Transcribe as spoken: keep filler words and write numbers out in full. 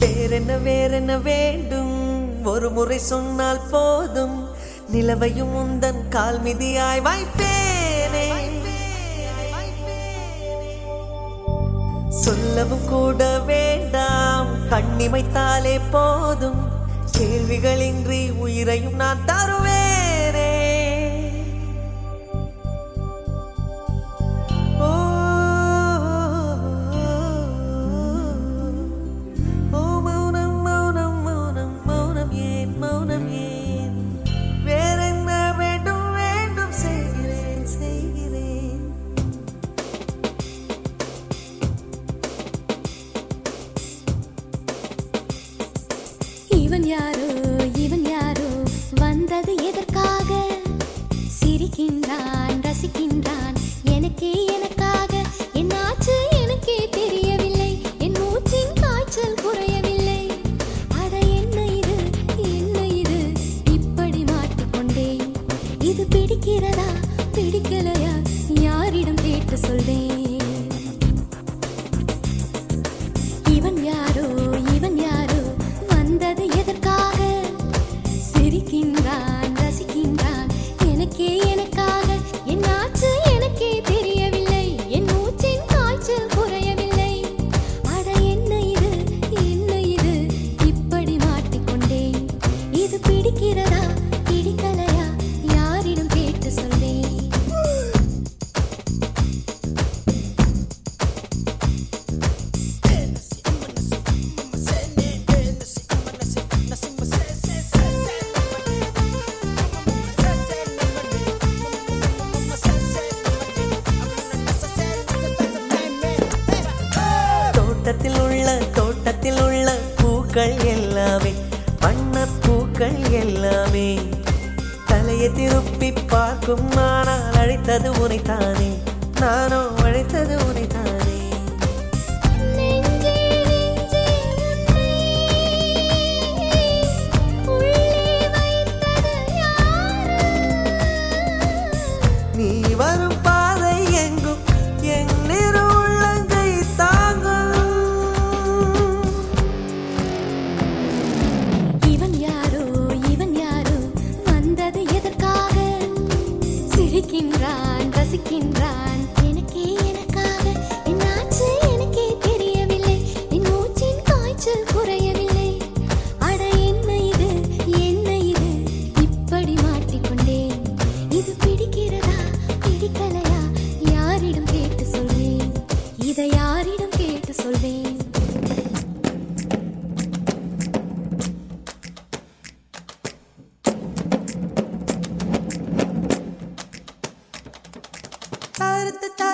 வேறென்ன வேறென்ன வேண்டும் ஒரு முறை சொன்னால் போதும் நிலவையும் உந்தன் கால் மிதியாய் வைப்பேனே சொல்லவும் கூட வேண்டாம் கண்ணிமைத்தாலே போதும் கேள்விகளின்றி உயிரையும் நான் தருவேனே இவன் யாரோ இவன் யாரோ வந்தது எதற்காக சிரிக்கின்றான் ரசிக்கின்றான் எனக்கே எனக்காக என்னாச்சு எனக்கே தெரியவில்லை என் மூச்சின் காய்ச்சல் குறையவில்லை அட என்ன இது என்ன இது இப்படி மாட்டிக்கொண்டேன் இது பிடிக்கிறதா பிடிக்கலையா யாரிடம் கேட்டு சொல்வேன் இவன் யாரோ இவன் யாரோ வந்தது எதற்காக சிரிக்கின்றான் ரசிக்கின்றான் எனக்கே எனக்காக என்னாச்சு எனக்கே தெரியவில்லை என் மூச்சின் காய்ச்சல் குறையவில்லை அட என்ன இது என்ன இது இப்படி மாட்டிக்கொண்டேன் இது பிடிக்கிறதா பிடிக்கலையா யாரிடம் கேட்டு சொல்வேன் தோட்டத்தில் உள்ள தோட்டத்தில் உள்ள பூக்கள் எல்லாமே வண்ண பூக்கள் எல்லாமே தலையை திருப்பி பார்க்கும் ஆனால் அழைத்தது உனைத்தானே நானோ அழைத்தது உனைத்தானே